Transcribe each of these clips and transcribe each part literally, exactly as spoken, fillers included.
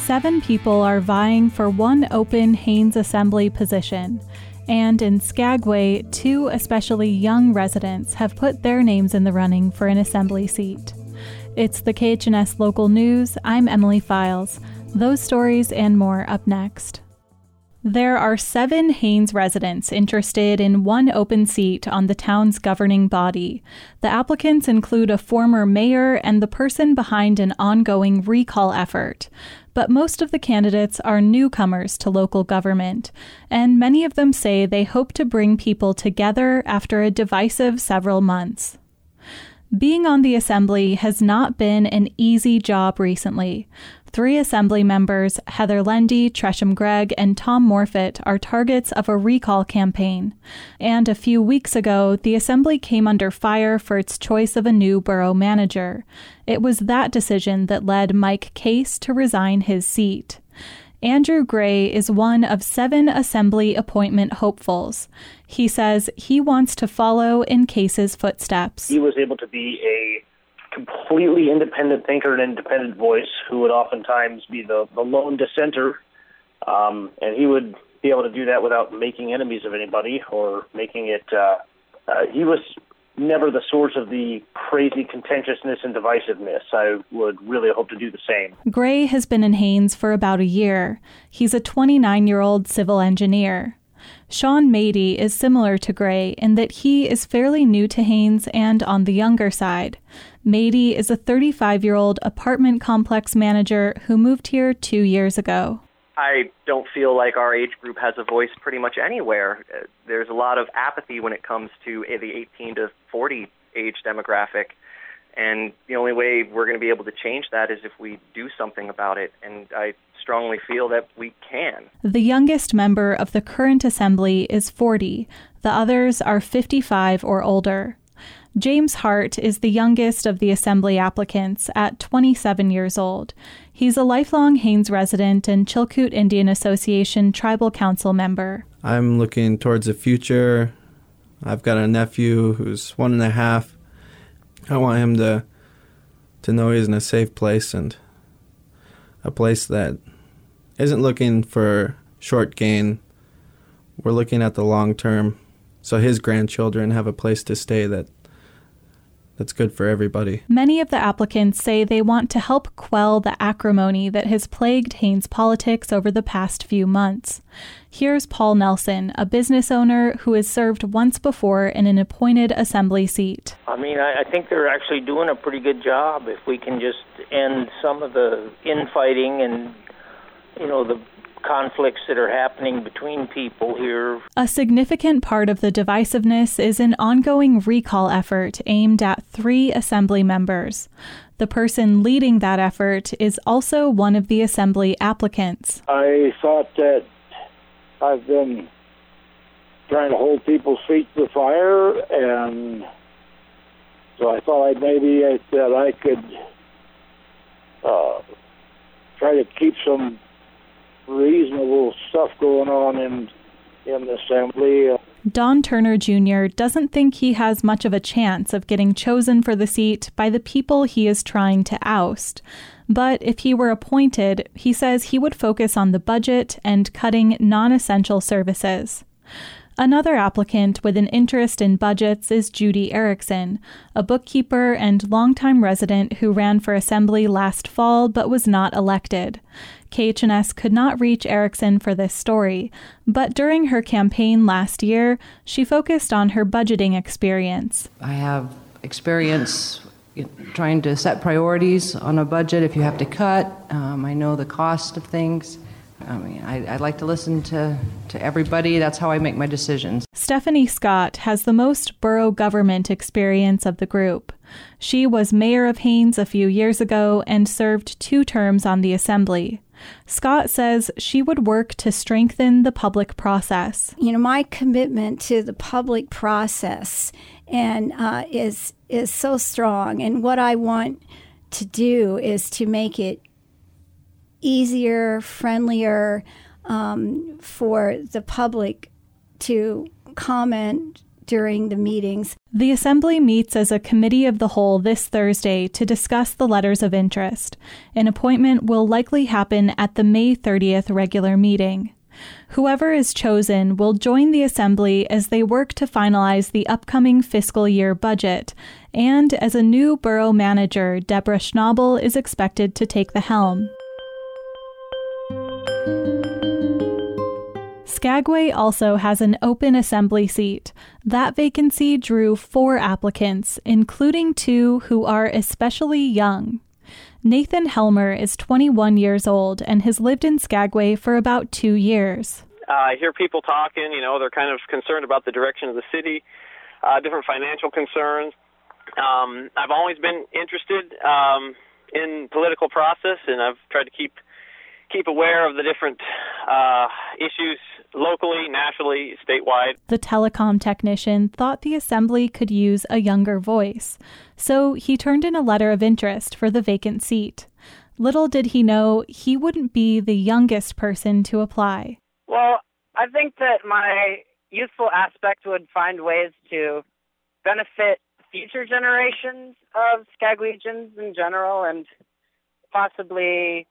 Seven people are vying for one open Haines Assembly position, and in Skagway, two especially young residents have put their names in the running for an assembly seat. It's the K H N S Local News. I'm Emily Files. Those stories and more up next. There are seven Haines residents interested in one open seat on the town's governing body. The applicants include a former mayor and the person behind an ongoing recall effort. But most of the candidates are newcomers to local government, and many of them say they hope to bring people together after a divisive several months. Being on the assembly has not been an easy job recently. Three assembly members, Heather Lendy, Tresham Gregg, and Tom Morfitt, are targets of a recall campaign. And a few weeks ago, the assembly came under fire for its choice of a new borough manager. It was that decision that led Mike Case to resign his seat. Andrew Gray is one of seven assembly appointment hopefuls. He says he wants to follow in Case's footsteps. He was able to be a completely independent thinker and independent voice who would oftentimes be the, the lone dissenter, um, and he would be able to do that without making enemies of anybody or making it, uh, uh, he was never the source of the crazy contentiousness and divisiveness. I would really hope to do the same. Gray has been in Haines for about a year. He's a twenty-nine-year-old civil engineer. Sean Mady is similar to Gray in that he is fairly new to Haines and on the younger side. Mady is a thirty-five-year-old apartment complex manager who moved here two years ago. I don't feel like our age group has a voice pretty much anywhere. There's a lot of apathy when it comes to the eighteen to forty age demographic, and the only way we're going to be able to change that is if we do something about it, and I strongly feel that we can. The youngest member of the current assembly is forty. The others are fifty-five or older. James Hart is the youngest of the assembly applicants at twenty-seven years old. He's a lifelong Haines resident and Chilkoot Indian Association Tribal Council member. I'm looking towards the future. I've got a nephew who's one and a half. I want him to to know he's in a safe place and a place that isn't looking for short gain. We're looking at the long term, so his grandchildren have a place to stay that that's good for everybody. Many of the applicants say they want to help quell the acrimony that has plagued Haines politics over the past few months. Here's Paul Nelson, a business owner who has served once before in an appointed assembly seat. I mean, I, I think they're actually doing a pretty good job if we can just end some of the infighting and, you know, the conflicts that are happening between people here. A significant part of the divisiveness is an ongoing recall effort aimed at three assembly members. The person leading that effort is also one of the assembly applicants. I thought that I've been trying to hold people's feet to the fire, and so I thought I'd maybe that I could uh, try to keep some reasonable stuff going on in in the assembly. Don Turner Junior doesn't think he has much of a chance of getting chosen for the seat by the people he is trying to oust. But if he were appointed, he says he would focus on the budget and cutting non-essential services. Another applicant with an interest in budgets is Judy Erickson, a bookkeeper and longtime resident who ran for assembly last fall but was not elected. K H N S could not reach Erickson for this story, but during her campaign last year, she focused on her budgeting experience. I have experience trying to set priorities on a budget if you have to cut. Um, I know the cost of things. I mean, I, I like to listen to, to everybody. That's how I make my decisions. Stephanie Scott has the most borough government experience of the group. She was mayor of Haines a few years ago and served two terms on the assembly. Scott says she would work to strengthen the public process. You know, my commitment to the public process and uh, is is so strong, and what I want to do is to make it easier, friendlier um, for the public to comment, during the meetings. The Assembly meets as a committee of the whole this Thursday to discuss the letters of interest. An appointment will likely happen at the May thirtieth regular meeting. Whoever is chosen will join the Assembly as they work to finalize the upcoming fiscal year budget, and as a new borough manager, Deborah Schnabel is expected to take the helm. Skagway also has an open Assembly seat. That vacancy drew four applicants, including two who are especially young. Nathan Helmer is twenty-one years old and has lived in Skagway for about two years. Uh, I hear people talking, you know, they're kind of concerned about the direction of the city, uh, different financial concerns. Um, I've always been interested um, in political process, and I've tried to keep keep aware of the different uh, issues locally, nationally, statewide. The telecom technician thought the Assembly could use a younger voice, so he turned in a letter of interest for the vacant seat. Little did he know he wouldn't be the youngest person to apply. Well, I think that my youthful aspect would find ways to benefit future generations of Skagwegians in general, and possibly,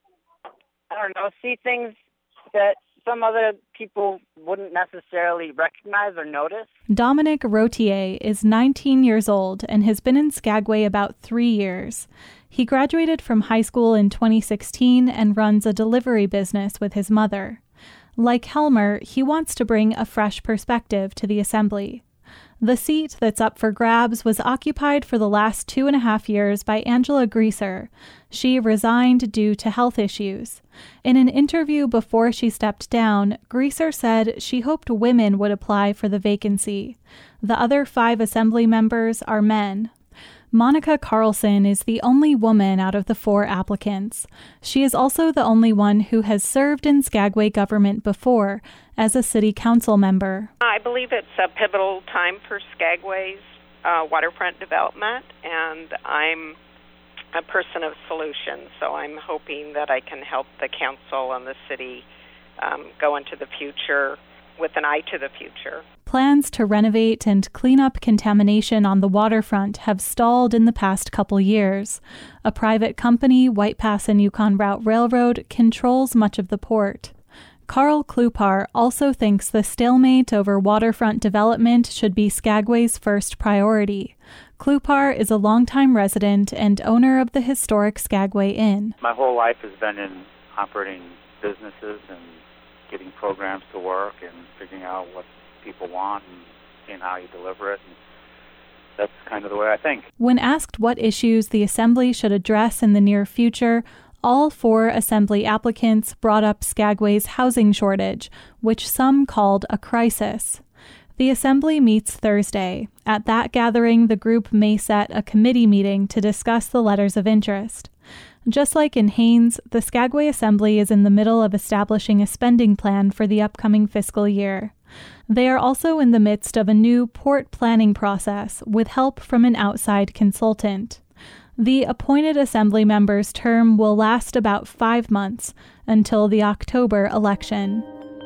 I don't know, see things that some other people wouldn't necessarily recognize or notice. Dominic Rotier is nineteen years old and has been in Skagway about three years. He graduated from high school in twenty sixteen and runs a delivery business with his mother. Like Helmer, he wants to bring a fresh perspective to the Assembly. The seat that's up for grabs was occupied for the last two and a half years by Angela Greaser. She resigned due to health issues. In an interview before she stepped down, Greaser said she hoped women would apply for the vacancy. The other five Assembly members are men. Monica Carlson is the only woman out of the four applicants. She is also the only one who has served in Skagway government before as a city council member. I believe it's a pivotal time for Skagway's uh, waterfront development, and I'm a person of solutions, so I'm hoping that I can help the council and the city um, go into the future with an eye to the future. Plans to renovate and clean up contamination on the waterfront have stalled in the past couple years. A private company, White Pass and Yukon Route Railroad, controls much of the port. Carl Klupar also thinks the stalemate over waterfront development should be Skagway's first priority. Klupar is a longtime resident and owner of the historic Skagway Inn. My whole life has been in operating businesses and getting programs to work and figuring out what people want and seeing how you deliver it. And that's kind of the way I think. When asked what issues the Assembly should address in the near future, all four Assembly applicants brought up Skagway's housing shortage, which some called a crisis. The Assembly meets Thursday. At that gathering, the group may set a committee meeting to discuss the letters of interest. Just like in Haines, the Skagway Assembly is in the middle of establishing a spending plan for the upcoming fiscal year. They are also in the midst of a new port planning process with help from an outside consultant. The appointed Assembly member's term will last about five months until the October election.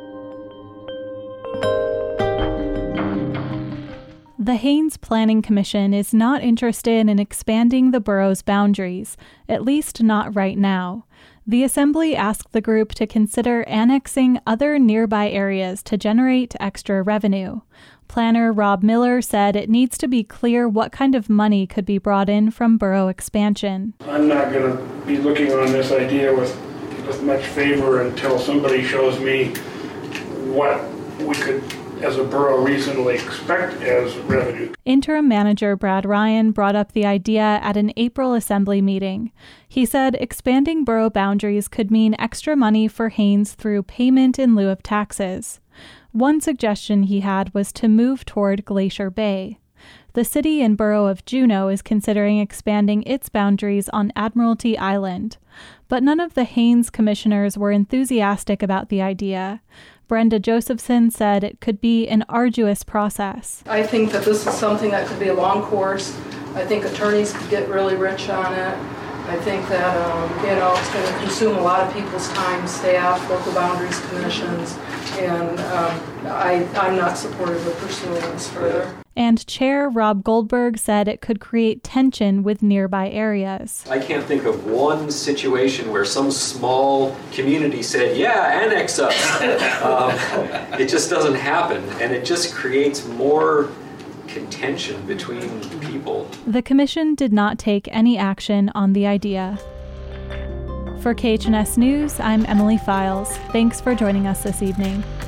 The Haines Planning Commission is not interested in expanding the borough's boundaries, at least not right now. The Assembly asked the group to consider annexing other nearby areas to generate extra revenue. Planner Rob Miller said it needs to be clear what kind of money could be brought in from borough expansion. I'm not going to be looking on this idea with, with much favor until somebody shows me what we could, as a borough, reasonably expect as revenue. Interim manager Brad Ryan brought up the idea at an April Assembly meeting. He said expanding borough boundaries could mean extra money for Haines through payment in lieu of taxes. One suggestion he had was to move toward Glacier Bay. The city and borough of Juneau is considering expanding its boundaries on Admiralty Island, but none of the Haines commissioners were enthusiastic about the idea. Brenda Josephson said it could be an arduous process. I think that this is something that could be a long course. I think attorneys could get really rich on it. I think that, um, you know, it's going to consume a lot of people's time, staff, local boundaries commissions, and um, I, I'm not supportive of pursuing this further. And Chair Rob Goldberg said it could create tension with nearby areas. I can't think of one situation where some small community said, yeah, annex us. um, it just doesn't happen, and it just creates more contention between people. The commission did not take any action on the idea. For K H N S News, I'm Emily Files. Thanks for joining us this evening.